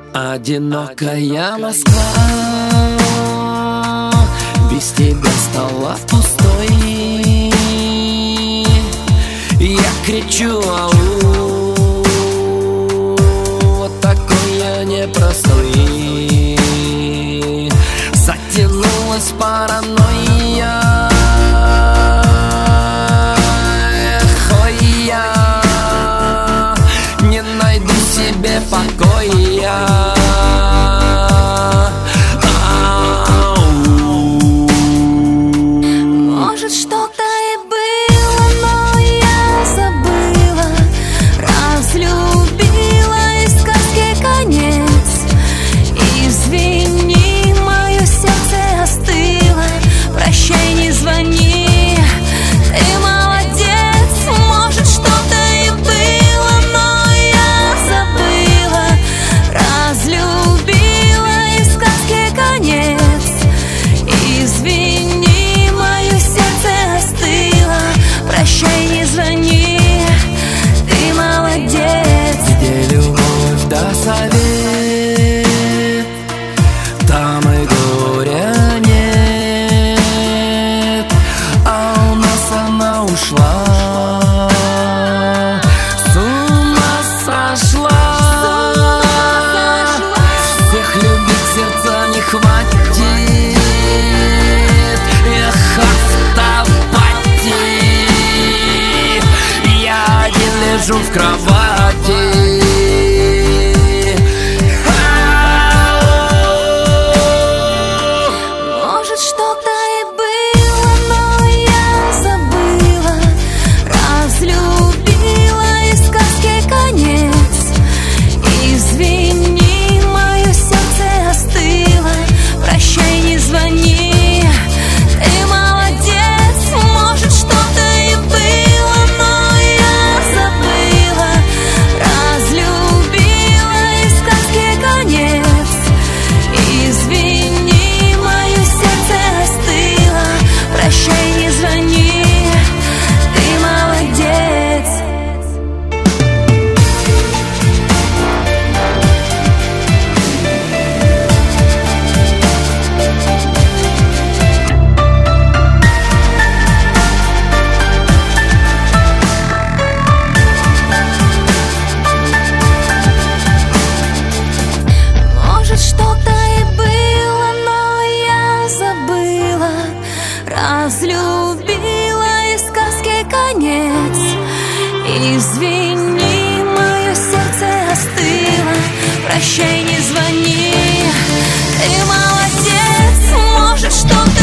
Одинокая Москва без тебя стала пустой. Я кричу ау, вот такой я непростой. Затянулась паранойя, ой, я не найду себе покоя. Может, что-то и было, но я забыла. Разлюбила, и сказки конец. Извини, мое сердце остыло. Прощай, не звони, ты молодец. Может, что-то и было, но я забыла. Разлюбила, и сказки конец. Извини, мое сердце остыло. Прощай, не звони, ты молодец. Где любовь да совет, там и горя нет. А у нас она ушла, с ума сошла. Всех любить сердца не хватит. Эх, автопати, я один лежу в кровати. Может, что-то и было, но я забыла. Разлюбила, и сказки конец. Извини, мое сердце остыло. Прощай, не звони, ты молодец. Может, что-то и было, но я забыла. Разлюбила, и сказки конец. Извини, мое сердце остыло. Прощай, не звони, ты молодец. Может, что-то и было, но я забыла. Разлюбила, и сказки конец. Извини, мое сердце остыло. Прощай, не звони, ты молодец. Может, что-то